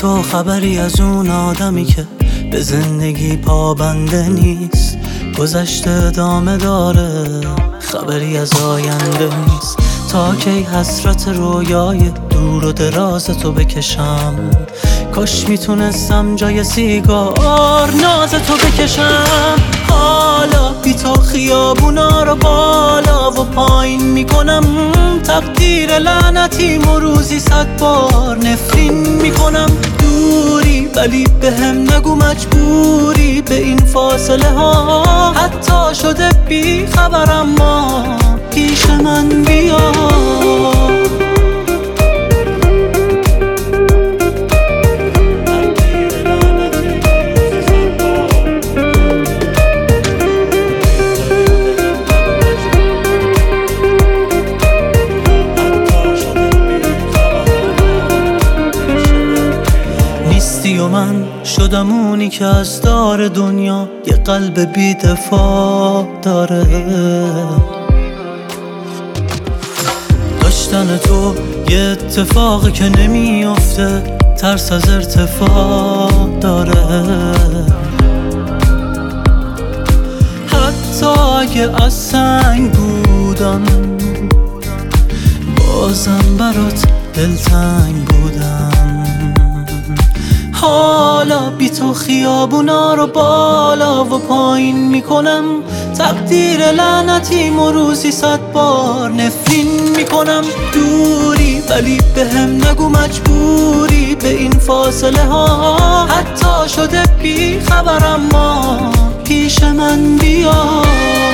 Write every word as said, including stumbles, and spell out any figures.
تو خبری از اون آدمی که به زندگی پابنده نیست، گذشته ادامه داره، خبری از آینده نیست. تا کی حسرت رویای دور و دراز تو بکشم؟ کاش میتونستم جای سیگار ناز تو بکشم. حالا بی تو خیابونا رو بالا و پایین میکنم، تقدیر لعنتیم و روزی صد بار نفرین میکنم. دوری ولی به هم نگو مجبوری به این فاصله ها، حتی شده بی خبرم ما پیش من بیا. و من شدم اونی که از دار دنیا یه قلب بی دفاع داره. داشتن تو یه اتفاقی که نمیافته، ترس از ارتفاع داره. حتی اگه از سنگ بودم بازم برات دلتنگ بودم. حالا بی تو خیابونا رو بالا و پایین میکنم، تقدیر لعنتیم و روزی صد بار نفرین میکنم. دوری ولی به هم نگو مجبوری به این فاصله ها، حتی شده بی خبرم ما پیش من بیا.